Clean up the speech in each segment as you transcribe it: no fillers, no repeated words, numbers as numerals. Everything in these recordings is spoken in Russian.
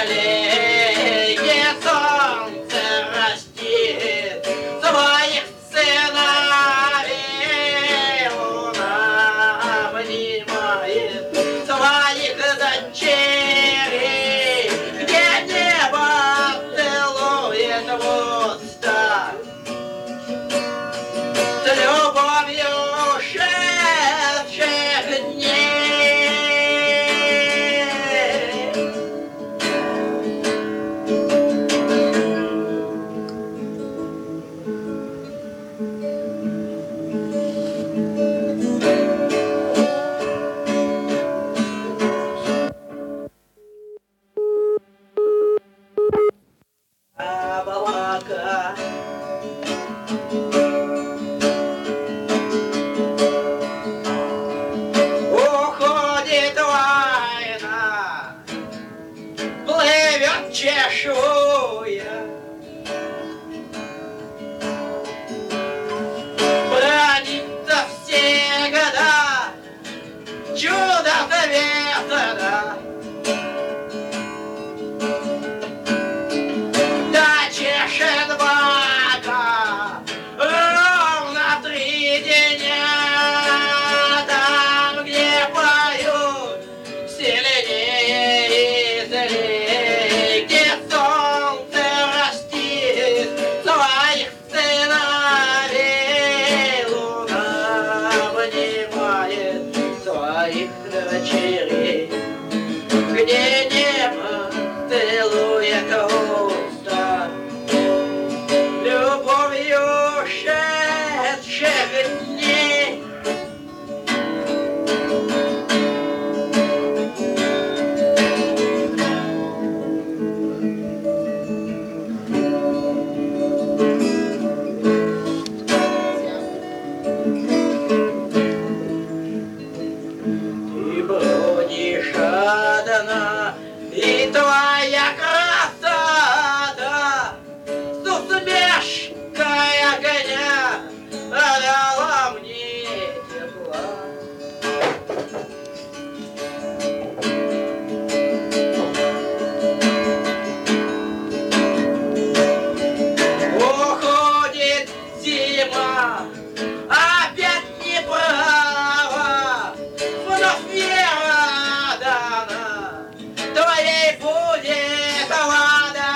далее солнце растит своих сыновей, луна обнимает своих дочерей, где небо целует в уста с любовью ушедших дней. Облака уходит война, плывет чешуя, бронится всегда чудо завета. Чешет бока ровно 3 дня, там, где поют сильнее и злее, где солнце растит своих сыновей, луна обнимает своих дочерей, где небо целует уста любовью ушедших дней. Ты бродишь одна, и твоя красота с усмешкой огня дала мне тепла. Уходит зима, опять неправа, вновь вера дана, твоей будет вода.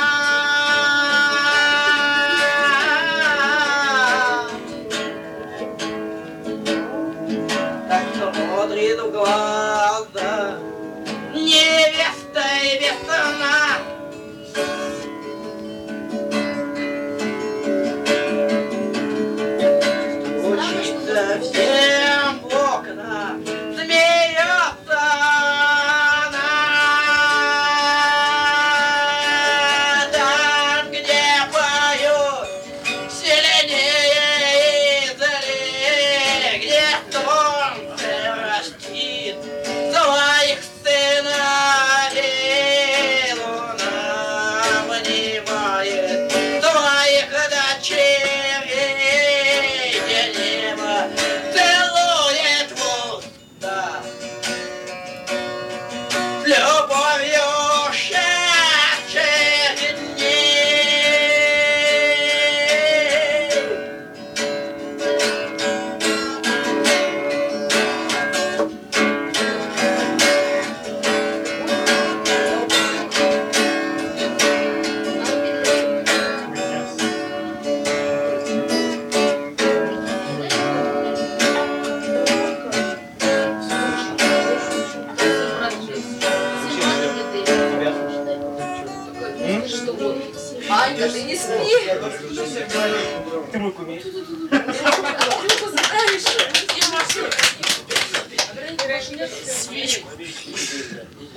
Так смотрит в глаза невеста и весна. Учится всем в окна, смеется она. Там, где поют сильнее и злее, где солнце растит своих сыновей, луна обнимает своих дочерей, где небо целует в уста с любовью ушедших дней. Анька, ты не спи. Ты мой кумир. Свечку.